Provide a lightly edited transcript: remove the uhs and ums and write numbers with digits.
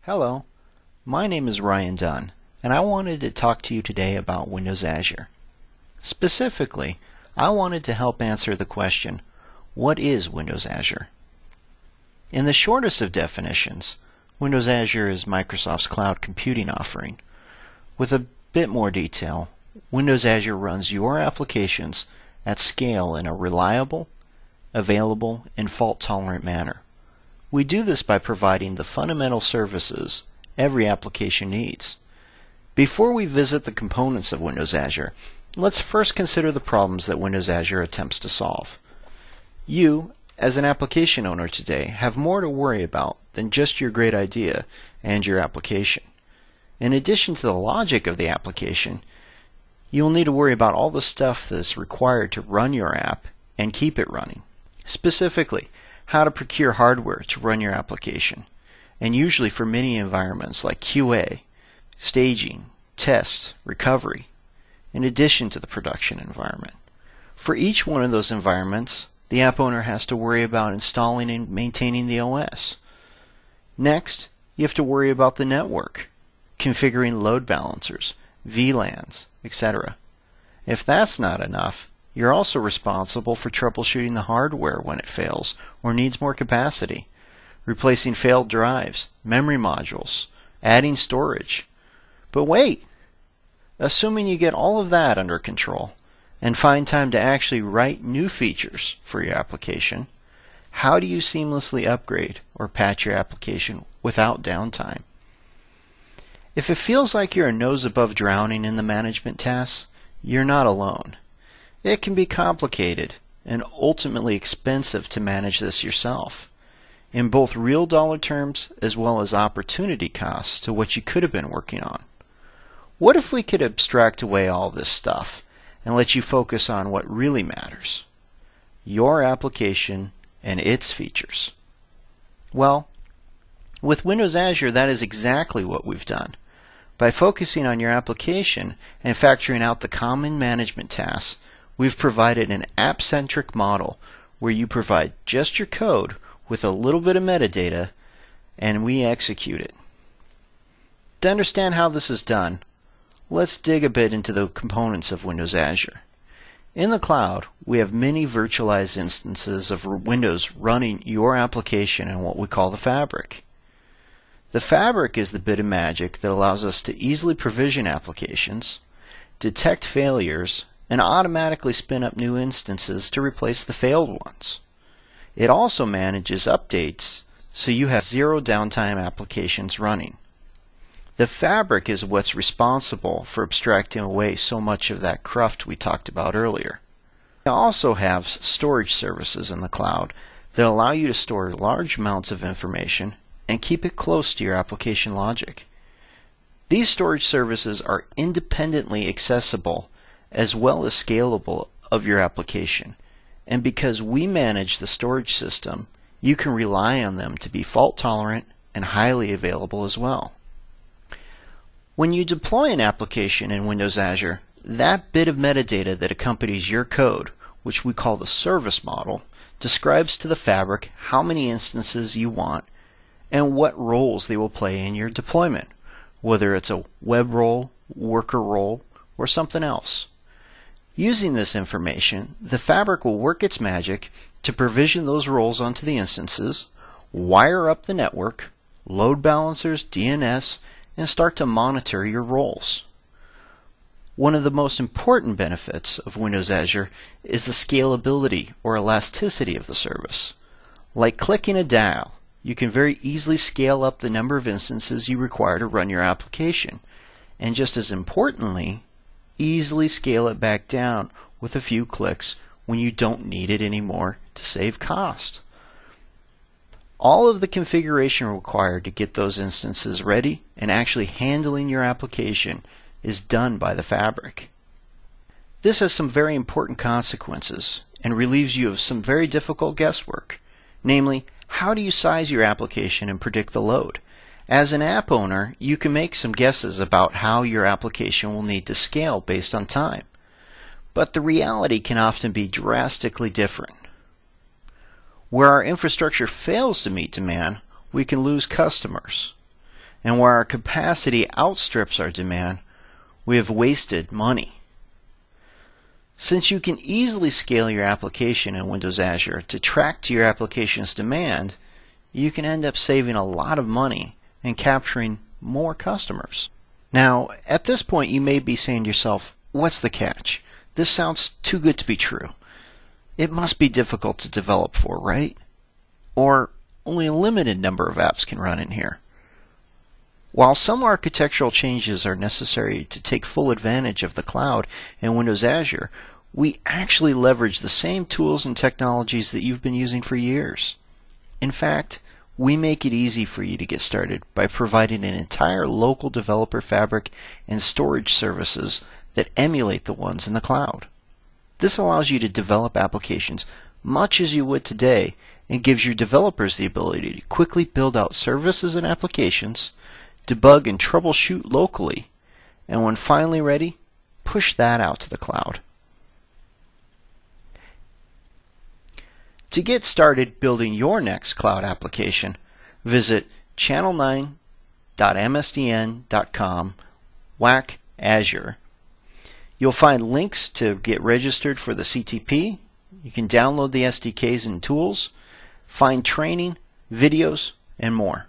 Hello, my name is Ryan Dunn, and I wanted to talk to you today about Windows Azure. Specifically, I wanted to help answer the question, what is Windows Azure? In the shortest of definitions, Windows Azure is Microsoft's cloud computing offering. With a bit more detail, Windows Azure runs your applications at scale in a reliable, available, and fault-tolerant manner. We do this by providing the fundamental services every application needs. Before we visit the components of Windows Azure, let's first consider the problems that Windows Azure attempts to solve. You, as an application owner today, have more to worry about than just your great idea and your application. In addition to the logic of the application, you'll need to worry about all the stuff that's required to run your app and keep it running. Specifically, how to procure hardware to run your application, and usually for many environments like QA, staging, test, recovery, in addition to the production environment. For each one of those environments, the app owner has to worry about installing and maintaining the OS. Next, you have to worry about the network, configuring load balancers, VLANs, etc. If that's not enough, you're also responsible for troubleshooting the hardware when it fails or needs more capacity, replacing failed drives, memory modules, adding storage. But wait! Assuming you get all of that under control and find time to actually write new features for your application, how do you seamlessly upgrade or patch your application without downtime? If it feels like you're a nose above drowning in the management tasks, you're not alone. It can be complicated and ultimately expensive to manage this yourself, in both real dollar terms as well as opportunity costs to what you could have been working on. What if we could abstract away all this stuff and let you focus on what really matters? Your application and its features. Well, with Windows Azure, that is exactly what we've done. By focusing on your application and factoring out the common management tasks, we've provided an app-centric model where you provide just your code with a little bit of metadata and we execute it. To understand how this is done, let's dig a bit into the components of Windows Azure. In the cloud, we have many virtualized instances of Windows running your application in what we call the Fabric. The Fabric is the bit of magic that allows us to easily provision applications, detect failures, and automatically spin up new instances to replace the failed ones. It also manages updates so you have zero downtime applications running. The Fabric is what's responsible for abstracting away so much of that cruft we talked about earlier. We also have storage services in the cloud that allow you to store large amounts of information and keep it close to your application logic. These storage services are independently accessible as well as scalable of your application, and because we manage the storage system, you can rely on them to be fault tolerant and highly available as well. When you deploy an application in Windows Azure, that bit of metadata that accompanies your code, which we call the service model, describes to the Fabric how many instances you want and what roles they will play in your deployment, whether it's a web role, worker role, or something else. Using this information, the Fabric will work its magic to provision those roles onto the instances, wire up the network, load balancers, DNS, and start to monitor your roles. One of the most important benefits of Windows Azure is the scalability or elasticity of the service. Like clicking a dial, you can very easily scale up the number of instances you require to run your application, and just as importantly, easily scale it back down with a few clicks when you don't need it anymore to save cost. All of the configuration required to get those instances ready and actually handling your application is done by the Fabric. This has some very important consequences and relieves you of some very difficult guesswork. Namely, how do you size your application and predict the load? As an app owner, you can make some guesses about how your application will need to scale based on time. But the reality can often be drastically different. Where our infrastructure fails to meet demand, we can lose customers. And where our capacity outstrips our demand, we have wasted money. Since you can easily scale your application in Windows Azure to track to your application's demand, you can end up saving a lot of money and capturing more customers. Now, at this point, you may be saying to yourself, what's the catch? This sounds too good to be true. It must be difficult to develop for, right? Or only a limited number of apps can run in here. While some architectural changes are necessary to take full advantage of the cloud and Windows Azure, we actually leverage the same tools and technologies that you've been using for years. In fact, we make it easy for you to get started by providing an entire local developer fabric and storage services that emulate the ones in the cloud. This allows you to develop applications much as you would today and gives your developers the ability to quickly build out services and applications, debug and troubleshoot locally, and when finally ready, push that out to the cloud. To get started building your next cloud application, visit channel9.msdn.com/Azure. You'll find links to get registered for the CTP. You can download the SDKs and tools, find training, videos, and more.